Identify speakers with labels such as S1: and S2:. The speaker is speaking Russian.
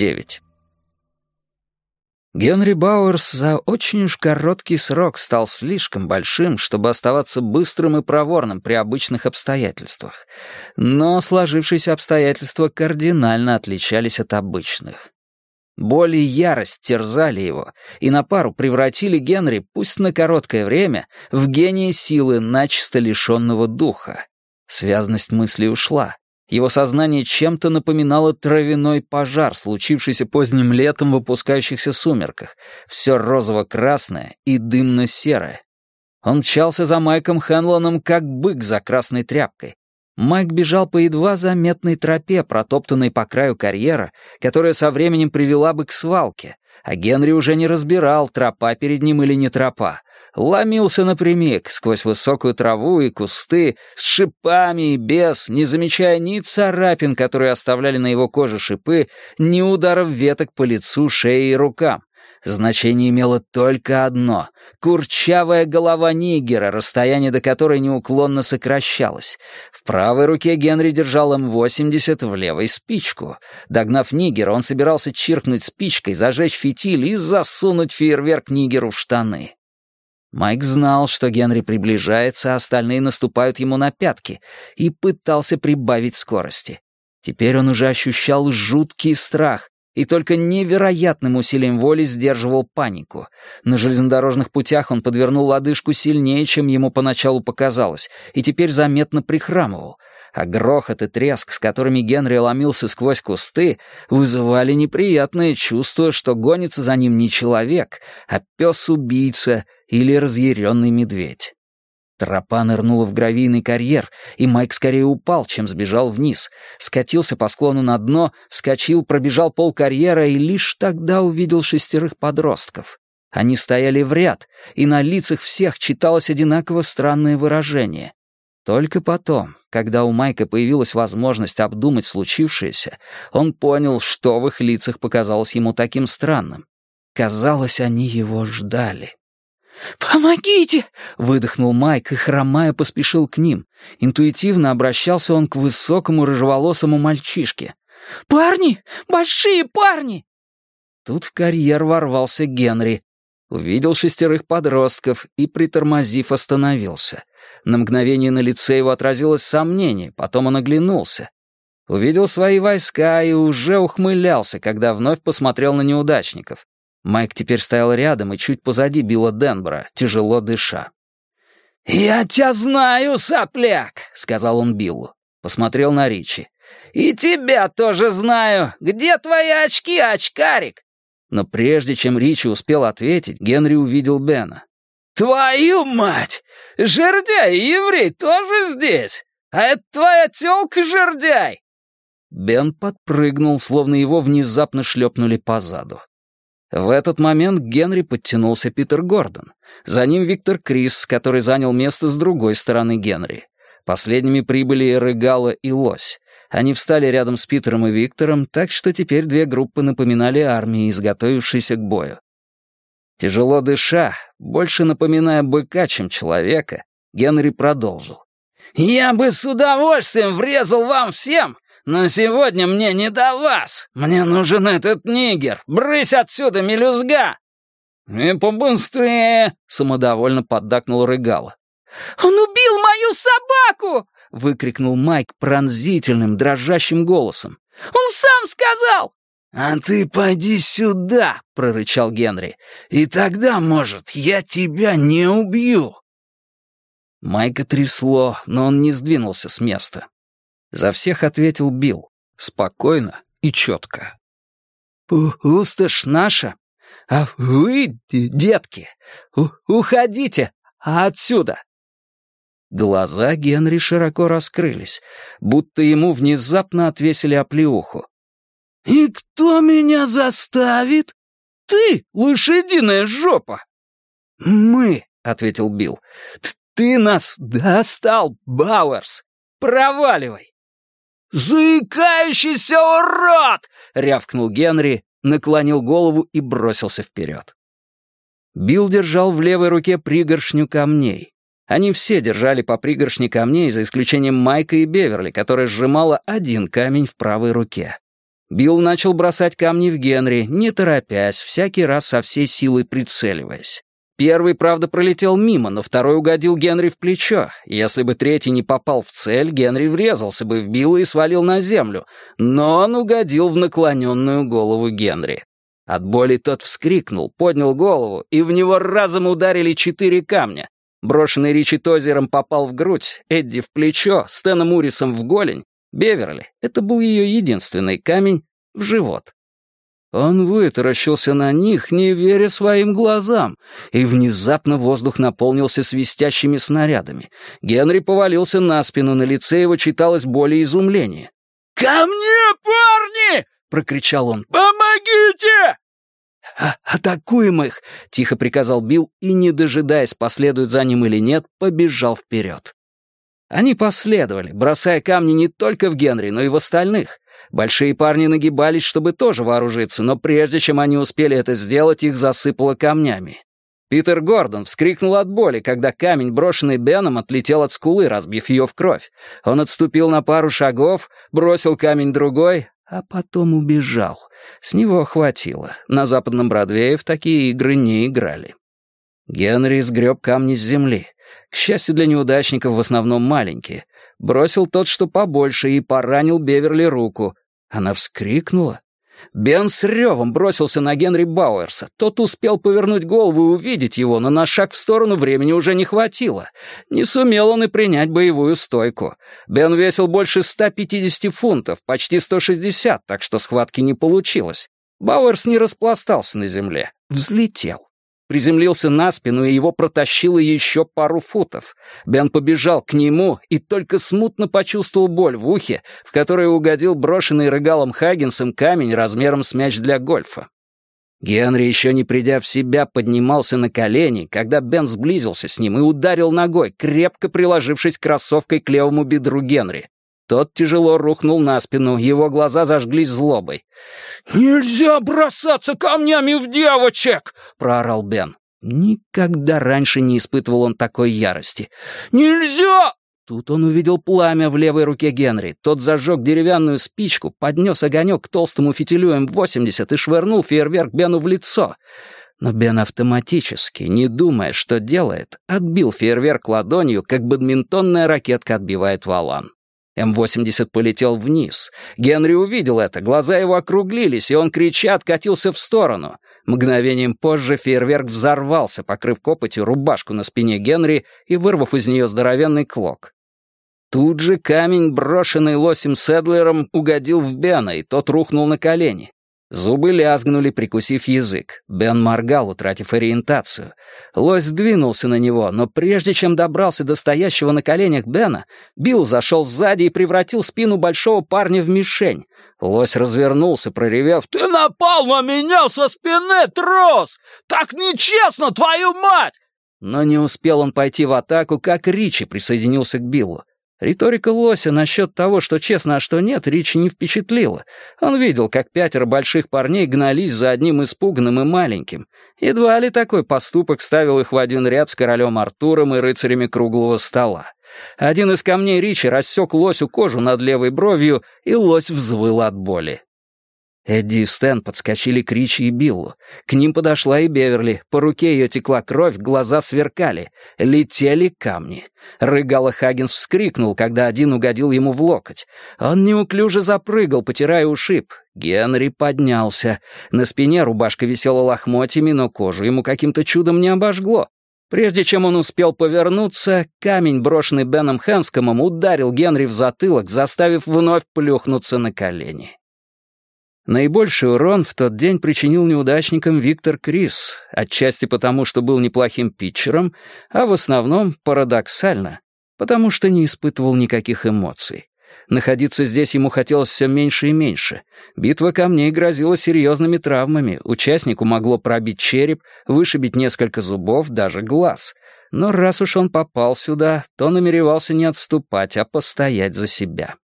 S1: 9. Генри Бауэрс за очень уж короткий срок стал слишком большим, чтобы оставаться быстрым и проворным при обычных обстоятельствах. Но сложившиеся обстоятельства кардинально отличались от обычных. Боль и ярость терзали его, и на пару превратили Генри, пусть на короткое время, в гения силы, начисто лишенного духа. Связность мыслей ушла. Его сознание чем-то напоминало травяной пожар, случившийся поздним летом в опускающихся сумерках. Все розово-красное и дымно-серое. Он мчался за Майком Хенлоном, как бык за красной тряпкой. Майк бежал по едва заметной тропе, протоптанной по краю карьера, которая со временем привела бы к свалке, а Генри уже не разбирал, тропа перед ним или не тропа. Ломился напрямик, сквозь высокую траву и кусты, с шипами и без, не замечая ни царапин, которые оставляли на его коже шипы, ни ударов веток по лицу, шее и рукам. Значение имело только одно — курчавая голова нигера, расстояние до которой неуклонно сокращалось. В правой руке Генри держал М-80, в левой — спичку. Догнав нигера, он собирался чиркнуть спичкой, зажечь фитиль и засунуть фейерверк нигеру в штаны. Майк знал, что Генри приближается, а остальные наступают ему на пятки, и пытался прибавить скорости. Теперь он уже ощущал жуткий страх и только невероятным усилием воли сдерживал панику. На железнодорожных путях он подвернул лодыжку сильнее, чем ему поначалу показалось, и теперь заметно прихрамывал. А грохот и треск, с которыми Генри ломился сквозь кусты, вызывали неприятное чувство, что гонится за ним не человек, а пес-убийца или разъяренный медведь. Тропа нырнула в гравийный карьер, и Майк скорее упал, чем сбежал вниз. Скатился по склону на дно, вскочил, пробежал полкарьера и лишь тогда увидел 6 подростков. Они стояли в ряд, и на лицах всех читалось одинаково странное выражение. Только потом, когда у Майка появилась возможность обдумать случившееся, он понял, что в их лицах показалось ему таким странным. Казалось, они его ждали. «Помогите!» — выдохнул Майк и, хромая, поспешил к ним. Интуитивно обращался он к высокому рыжеволосому мальчишке. «Парни! Большие парни!» Тут в карьер ворвался Генри. Увидел 6 подростков и, притормозив, остановился. На мгновение на лице его отразилось сомнение, потом он оглянулся. Увидел свои войска и уже ухмылялся, когда вновь посмотрел на неудачников. Майк теперь стоял рядом и чуть позади Билла Денбора, тяжело дыша. «Я тебя знаю, сопляк!» — сказал он Биллу. Посмотрел на Ричи. «И тебя тоже знаю! Где твои очки, очкарик?» Но прежде чем Ричи успел ответить, Генри увидел Бена. «Твою мать! Жердяй и еврей тоже здесь! А это твоя тёлка, жердяй!» Бен подпрыгнул, словно его внезапно шлепнули по заду. В этот момент к Генри подтянулся Питер Гордон. За ним Виктор Крис, который занял место с другой стороны Генри. Последними прибыли Рыгало и Лось. Они встали рядом с Питером и Виктором, так что теперь 2 группы напоминали армии, изготовившиеся к бою. Тяжело дыша, больше напоминая быка, чем человека, Генри продолжил. «Я бы с удовольствием врезал вам всем, но сегодня мне не до вас. Мне нужен этот нигер. Брысь отсюда, мелюзга!» «И побыстрее!» — самодовольно поддакнул Рыгало. «Он убил мою собаку!» — выкрикнул Майк пронзительным, дрожащим голосом. «Он сам сказал!» «А ты поди сюда!» — прорычал Генри. «И тогда, может, я тебя не убью!» Майка трясло, но он не сдвинулся с места. За всех ответил Билл, спокойно и четко. «Пустошь наша, а вы, детки, уходите отсюда!» Глаза Генри широко раскрылись, будто ему внезапно отвесили оплеуху. «И кто меня заставит? Ты, лошадиная жопа!» «Мы», — ответил Билл. «Ты нас достал, Бауэрс! Проваливай!» «Заикающийся урод!» — рявкнул Генри, наклонил голову и бросился вперед. Билл держал в левой руке пригоршню камней. Они все держали по пригоршне камней, за исключением Майка и Беверли, которая сжимала один камень в правой руке. Билл начал бросать камни в Генри, не торопясь, всякий раз со всей силой прицеливаясь. Первый, правда, пролетел мимо, но второй угодил Генри в плечо. Если бы третий не попал в цель, Генри врезался бы в Билла и свалил на землю, но он угодил в наклоненную голову Генри. От боли тот вскрикнул, поднял голову, и в него разом ударили 4 камня. Брошенный Ричи Тозером попал в грудь, Эдди в плечо, Стэном Урисом в голень, Беверли, это был ее единственный камень, в живот. Он вытаращился на них, не веря своим глазам, и внезапно воздух наполнился свистящими снарядами. Генри повалился на спину, на лице его читалось боль и изумление. «Ко мне, парни!» — прокричал он. «Помогите!» «Атакуем их!» — тихо приказал Билл и, не дожидаясь, последует за ним или нет, побежал вперед. Они последовали, бросая камни не только в Генри, но и в остальных. Большие парни нагибались, чтобы тоже вооружиться, но прежде чем они успели это сделать, их засыпало камнями. Питер Гордон вскрикнул от боли, когда камень, брошенный Беном, отлетел от скулы, разбив ее в кровь. Он отступил на пару шагов, бросил камень другой, а потом убежал. С него хватило. На западном Бродвее в такие игры не играли. Генри сгреб камни с земли. К счастью для неудачников, в основном маленькие. Бросил тот, что побольше, и поранил Беверли руку. Она вскрикнула. Бен с ревом бросился на Генри Бауэрса. Тот успел повернуть голову и увидеть его, но на шаг в сторону времени уже не хватило. Не сумел он и принять боевую стойку. Бен весил больше 150 фунтов, почти 160, так что схватки не получилось. Бауэрс не распластался на земле, взлетел. Приземлился на спину, и его протащило еще пару футов. Бен побежал к нему и только смутно почувствовал боль в ухе, в которое угодил брошенный Регалом Хаггинсом камень размером с мяч для гольфа. Генри, еще не придя в себя, поднимался на колени, когда Бен сблизился с ним и ударил ногой, крепко приложившись кроссовкой к левому бедру Генри. Тот тяжело рухнул на спину, его глаза зажглись злобой. «Нельзя бросаться камнями в девочек!» — проорал Бен. Никогда раньше не испытывал он такой ярости. «Нельзя!» Тут он увидел пламя в левой руке Генри. Тот зажег деревянную спичку, поднес огонек к толстому фитилю М-80 и швырнул фейерверк Бену в лицо. Но Бен автоматически, не думая, что делает, отбил фейерверк ладонью, как бадминтонная ракетка отбивает валан. М-80 полетел вниз. Генри увидел это, глаза его округлились, и он, крича, откатился в сторону. Мгновением позже фейерверк взорвался, покрыв копотью рубашку на спине Генри и вырвав из нее здоровенный клок. Тут же камень, брошенный Лосем Седлером, угодил в Бена, и тот рухнул на колени. Зубы лязгнули, прикусив язык. Бен моргал, утратив ориентацию. Лось двинулся на него, но прежде чем добрался до стоящего на коленях Бена, Билл зашел сзади и превратил спину большого парня в мишень. Лось развернулся, проревев: «Ты напал на меня со спины, трос! Так нечестно, твою мать!» Но не успел он пойти в атаку, как Ричи присоединился к Биллу. Риторика Лося насчет того, что честно, а что нет, Ричи не впечатлила. Он видел, как 5 больших парней гнались за одним испуганным и маленьким. Едва ли такой поступок ставил их в один ряд с королем Артуром и рыцарями круглого стола. Один из камней Ричи рассек Лосю кожу над левой бровью, и Лось взвыл от боли. Эдди и Стэн подскочили к Ричи и Биллу. К ним подошла и Беверли. По руке ее текла кровь, глаза сверкали. Летели камни. Рыгало Хаггинс вскрикнул, когда один угодил ему в локоть. Он неуклюже запрыгал, потирая ушиб. Генри поднялся. На спине рубашка висела лохмотьями, но кожу ему каким-то чудом не обожгло. Прежде чем он успел повернуться, камень, брошенный Беном Хэнскомом, ударил Генри в затылок, заставив вновь плюхнуться на колени. Наибольший урон в тот день причинил неудачникам Виктор Крис, отчасти потому, что был неплохим питчером, а в основном, парадоксально, потому что не испытывал никаких эмоций. Находиться здесь ему хотелось все меньше и меньше. Битва камней грозила серьезными травмами, участнику могло пробить череп, вышибить несколько зубов, даже глаз. Но раз уж он попал сюда, то намеревался не отступать, а постоять за себя.